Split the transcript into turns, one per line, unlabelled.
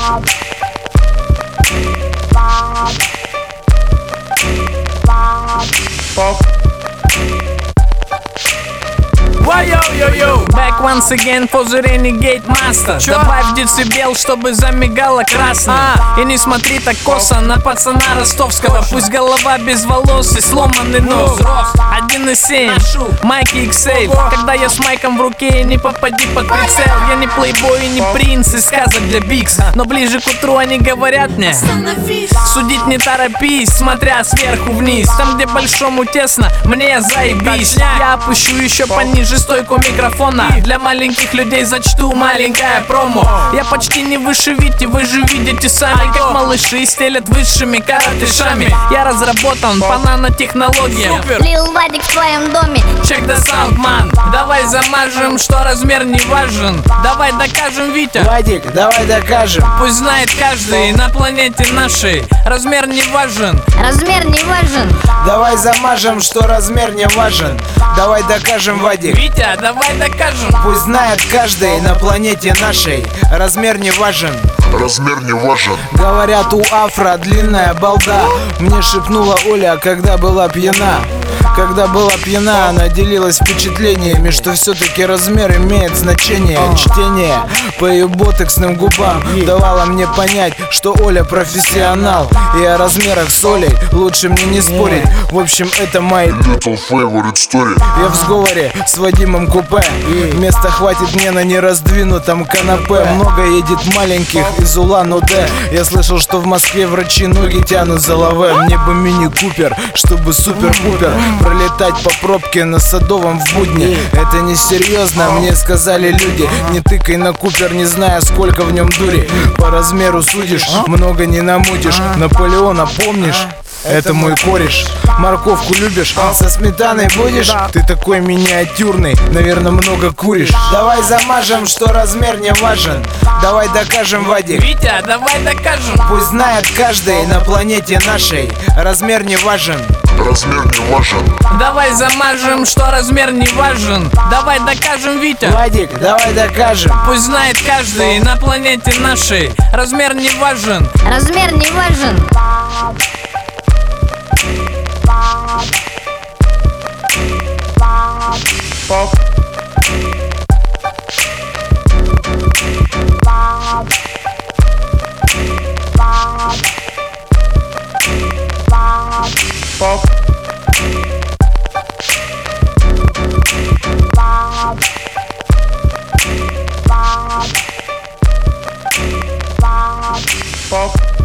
Back once again for the Renegade Master. Добавь децибел, чтобы замигало красно. И не смотри так косо на пацана ростовского. Пусть голова без волос и сломанный нос. 1,7, майки XL. Когда я с майком в руке, не попади под прицел. Я не плейбой и не принц из сказок для Бикс. Но ближе к утру они говорят мне: судить не торопись, смотря сверху вниз. Там, где большому тесно, мне заебись. Я опущу еще пониже стойку микрофона. Для маленьких людей зачту маленькое промо. Я почти не выше Вити, вы же видите сами, как малыши стелят высшими каратышами. Я разработан по нанотехнологиям.
Лил Вадик в твоем доме.
Check the sound, man. Давай замажем, что размер не важен. Давай докажем, Витя.
Вадик, давай докажем.
Пусть знает каждый на планете нашей. Размер не важен.
Размер не важен.
Давай замажем, что размер не важен. Давай докажем, Вадик.
Витя, давай докажем.
Пусть знает каждый на планете нашей. Размер не важен.
Размер не важен.
Говорят, у Афро длинная балда. Мне шепнула Оля, когда была пьяна. Когда была пьяна, она делилась впечатлениями, что все-таки размер имеет значение. Чтение по ее ботексным губам давало мне понять, что Оля профессионал. И о размерах с Олей лучше мне не спорить. В общем, это мои
Little favorite story.
Я в сговоре с Вадимом Купе. Места хватит мне на нераздвинутом канапе. Много едет маленьких из Улан-Удэ. Я слышал, что в Москве врачи ноги тянут за лаве. Мне бы мини-купер, чтобы супер-пупер пролетать по пробке на Садовом в будни. Это не серьезно, мне сказали люди. Не тыкай на Купер, не зная, сколько в нем дури. По размеру судишь, много не намутишь. Наполеона помнишь? Это мой кореш. Морковку любишь? Со сметаной будешь? Ты такой миниатюрный, наверное, много куришь. Давай замажем, что размер не важен. Давай докажем, Вадик.
Витя, давай докажем.
Пусть знает каждый на планете нашей. Размер не важен.
Размер не важен.
Давай замажем, что размер не важен. Давай докажем, Витя.
Вадик, давай докажем.
Пусть знает каждый на планете нашей. Размер не важен.
Размер не важен.
Pop. Pop. Pop.